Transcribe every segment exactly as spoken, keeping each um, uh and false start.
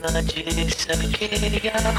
न जी सके यहाँ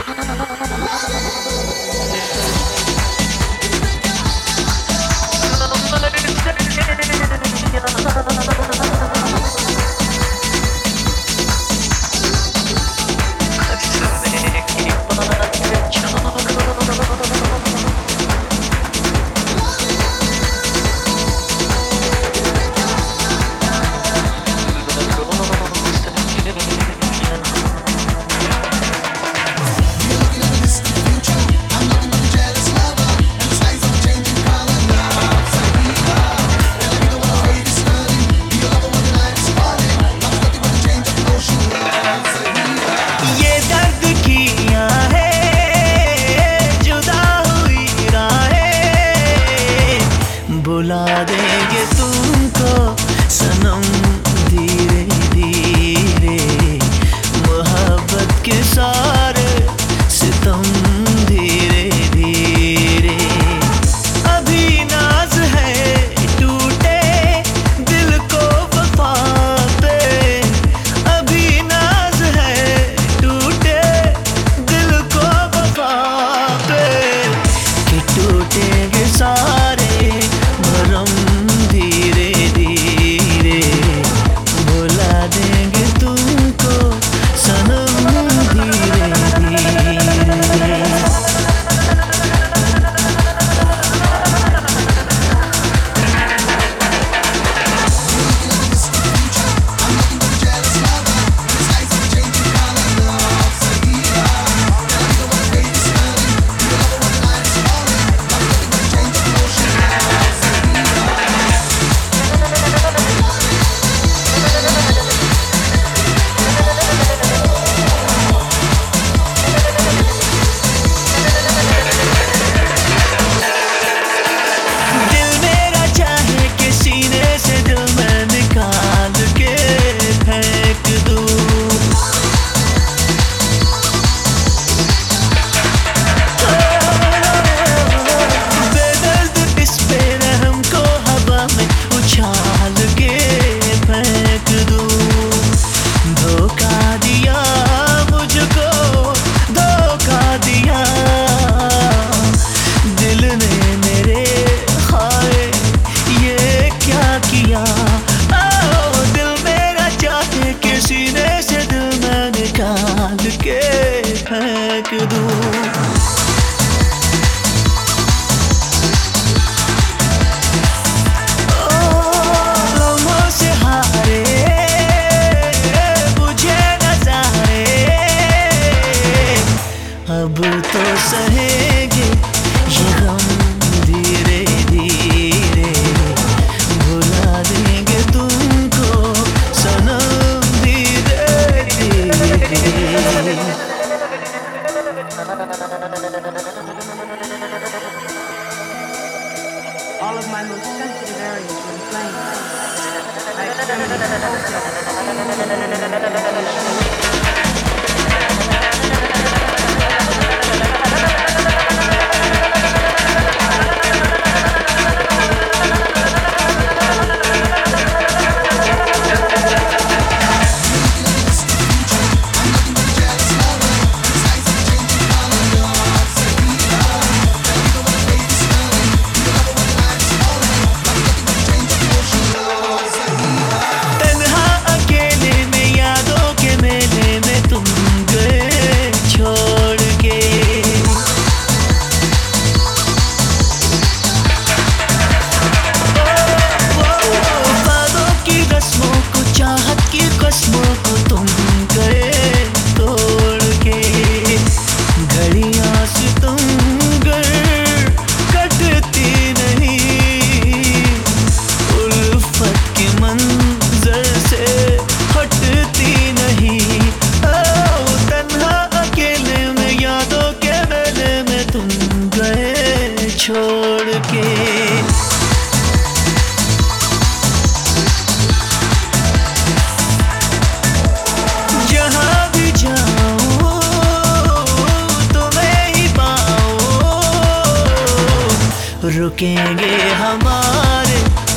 बुला देंगे तुमको सनम धीरे धीरे मोहब्बत के सारे सितम धीरे धीरे अभी नाज है टूटे दिल को वफा पे अभी नाज है टूटे दिल को वफा पे कि टूटेंगे सारे धीरे धीरे बुला देंगे तुमको सनम धीरे धीरे फेंक दूं अब तो सहेंगे ये गम धीरे धीरे भुला देंगे तुमको सनम धीरे धीरे All of my most sensitive areas were inflamed. My extremities pulsated. छोड़ के जहाँ भी जाऊँ तुम्हें ही पाऊँ रुकेंगे हमारे